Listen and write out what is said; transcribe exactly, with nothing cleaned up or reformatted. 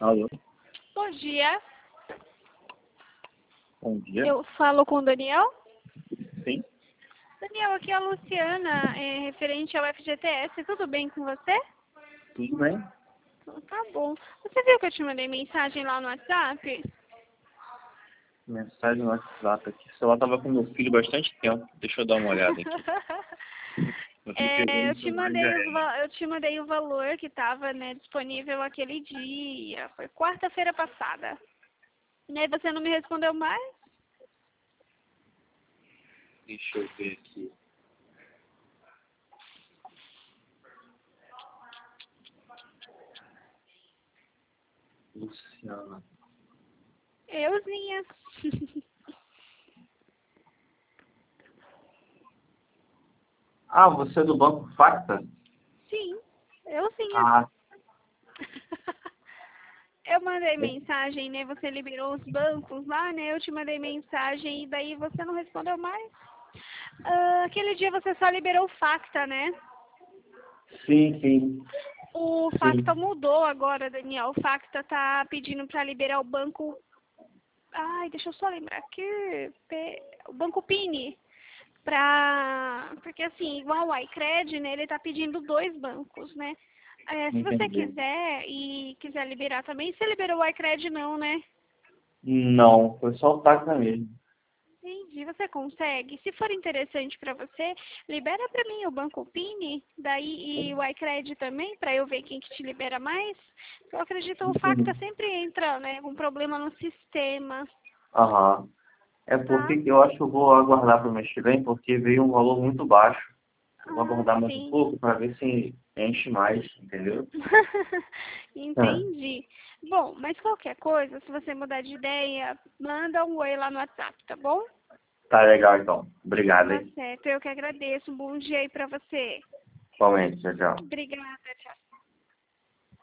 Alô, Bom dia, bom dia. eu falo com o Daniel. Sim, Daniel, aqui é a Luciana, é, referente ao F G T S, tudo bem com você? tudo bem? Então, tá bom. Você viu que eu te mandei mensagem lá no WhatsApp? Mensagem no WhatsApp aqui. O celular tava com meu filho bastante tempo. Deixa eu dar uma olhada aqui. Você me pegou É, no eu te celular já mandei os, é. va- eu te mandei o valor que estava, né, disponível aquele dia. Foi quarta-feira passada. E aí você não me respondeu mais? Deixa eu ver aqui. Luciana. Euzinha. Ah, você é do Banco Facta? Sim, euzinha. Ah, Eu mandei é- mensagem, né? Você liberou os bancos lá, né? Eu te mandei mensagem e daí você não respondeu mais. Ah, aquele dia você só liberou o Facta, né? sim, sim, O Facta sim. mudou agora, Daniel. O Facta tá pedindo para liberar o banco. Ai, deixa eu só lembrar aqui. P- O Banco Pini. Pra... Porque assim, igual o iCred, né? Ele tá pedindo dois bancos, né? É, se você Entendi. quiser e quiser liberar também, você liberou o iCred não, né? Não, foi só o Facta mesmo. Entendi, você consegue? Se for interessante para você, libera para mim o Banco Pini, daí e o iCred também, para eu ver quem que te libera mais. Eu acredito que o Facta Uhum. sempre entra, né, com problema no sistema, Aham. É tá? porque eu acho que eu vou aguardar para o mês que vem, porque veio um valor muito baixo. Eu vou Ah, aguardar mais um sim. pouco para ver se enche mais, entendeu? É. Entendi. Bom, mas qualquer coisa, se você mudar de ideia, manda um oi lá no WhatsApp, tá bom? Tá legal, então. Obrigado, Tá hein? certo, eu que agradeço. Um bom dia aí para você. Igualmente, tchau, tchau. Obrigada, tchau.